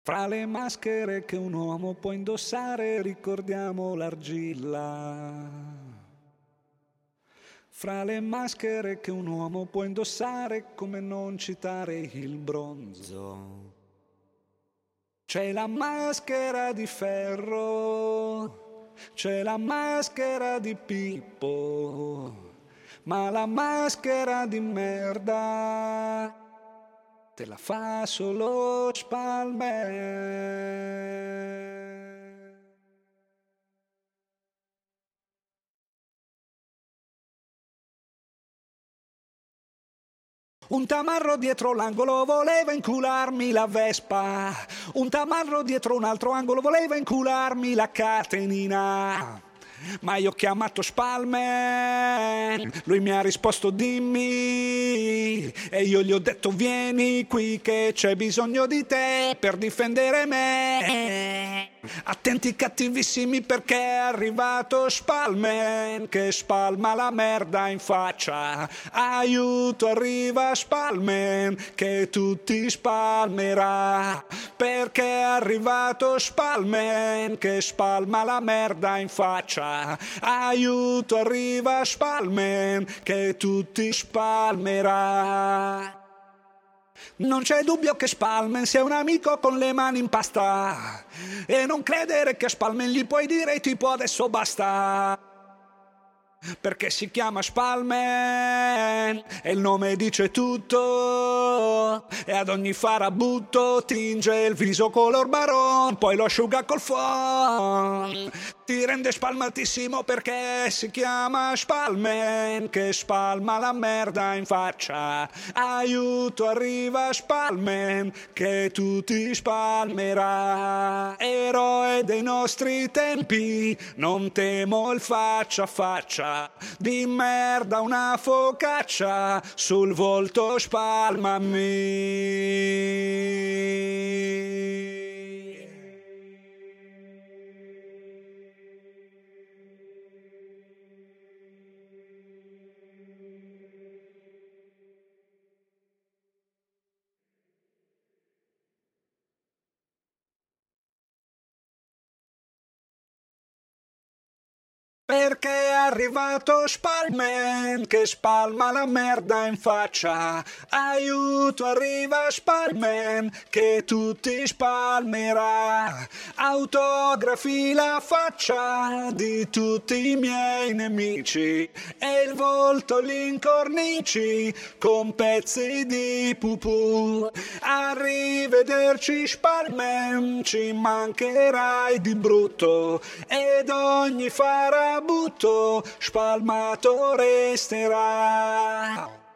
Fra le maschere che un uomo può indossare ricordiamo l'argilla. Fra le maschere che un uomo può indossare, come non citare il bronzo. C'è la maschera di ferro, c'è la maschera di Pippo, ma la maschera di merda te la fa solo Spalmer. Un tamarro dietro l'angolo voleva incularmi la Vespa, un tamarro dietro un altro angolo voleva incularmi la catenina. Ma io ho chiamato Spalman, lui mi ha risposto dimmi, e io gli ho detto vieni qui che c'è bisogno di te per difendere me. Attenti cattivissimi perché è arrivato Spalman che spalma la merda in faccia. Aiuto, arriva Spalman che tutti spalmerà, perché è arrivato Spalman che spalma la merda in faccia. Aiuto, arriva Spalman che tutti spalmerà. Non c'è dubbio che Spalman sia un amico con le mani in pasta, e non credere che a Spalman gli puoi dire tipo adesso basta, perché si chiama Spalman e il nome dice tutto, e ad ogni farabutto tinge il viso color marron, poi lo asciuga col phon. Ti rende spalmatissimo perché si chiama Spalman che spalma la merda in faccia. Aiuto, arriva Spalman che tutti spalmerà. Eroe dei nostri tempi, non temo il faccia a faccia, di merda una focaccia sul volto spalmami. Perché è arrivato Spalman che spalma la merda in faccia. Aiuto, arriva Spalman che tutti spalmerà. Autografi la faccia di tutti i miei nemici e il volto li incornici con pezzi di pupù. Arrivederci Spalman, ci mancherai di brutto, ed ogni farabutto spalmato resterà.